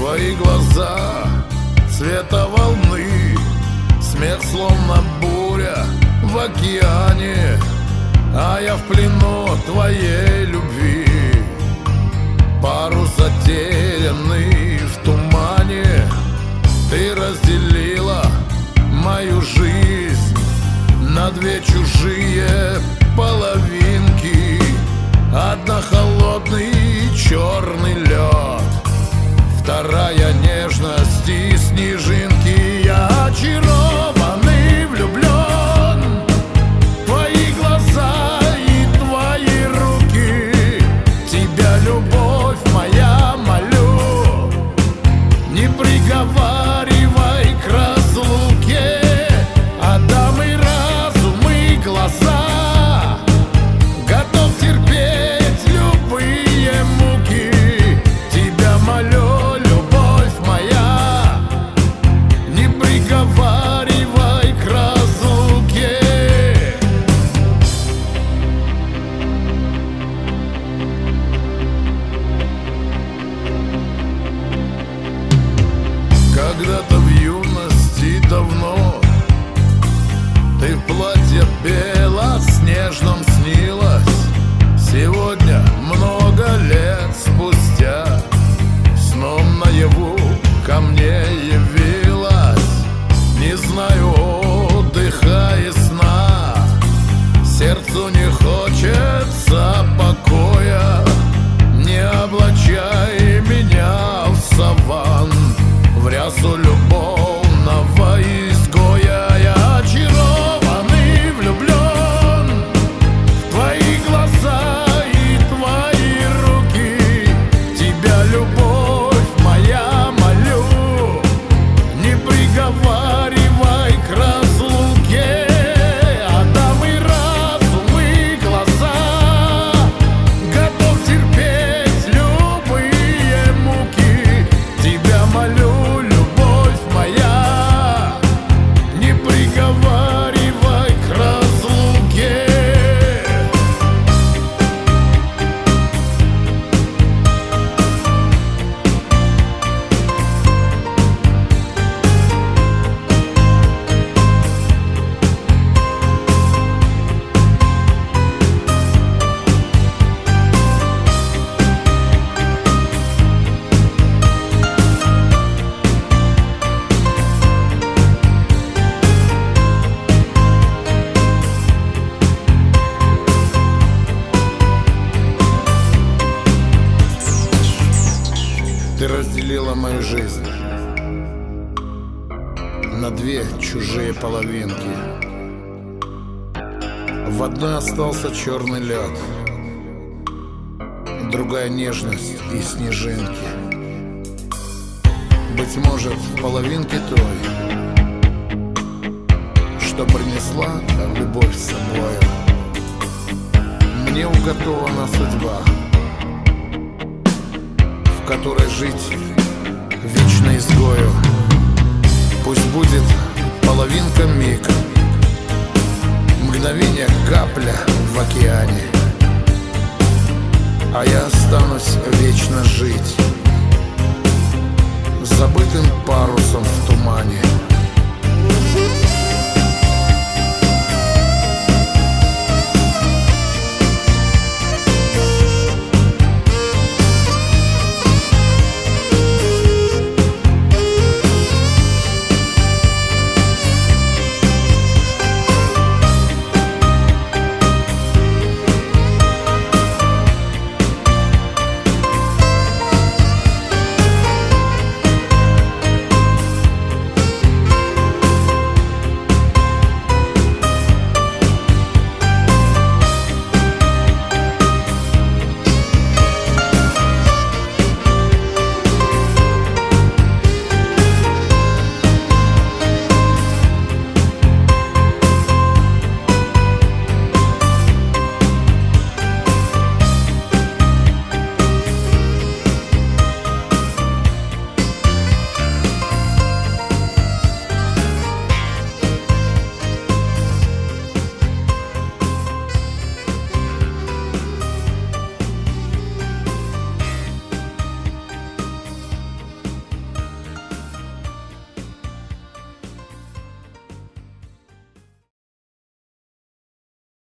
Твои глаза цвета волны, смех словно буря в океане, а я в плену твоей любви. Парус затерянный в тумане, ты разделила мою жизнь на две чужие половинки. Одна холодный черный лед, вторая нежность и снежинки. Я очарован и влюблен в твои глаза и твои руки. Тебя, любовь моя, молю, не приговаривай к разлуке. Отдам и разум, и глаза, готов терпеть любые муки. Тебя молю, любовь моя, не приговаривай к разлуке. Когда-то в юности давно ты в платье белоснежном снилась. Сегодня, много лет спустя, сном наяву ко мне явилась. Не знаю отдыха и сна, сердцу не хочется покоя. Не облачай меня в саван, в рясу любовного изгоя. Я очарован и влюблен в твои глаза и твои руки. Тебя, любовь моя, молю, не приговаривай к разлуке. Отдам и разум, и глаза, готов терпеть любые муки. Тебя молю, любовь моя, не приговаривай к разлуке. Ты разделила мою жизнь на две чужие половинки. В одной остался черный лед, другая нежность и снежинки. Быть может, в половинке той, что принесла любовь с собою, мне уготована судьба, в которой жить вечно изгою. Пусть будет половинка миг, мгновение капля в океане, а я останусь вечно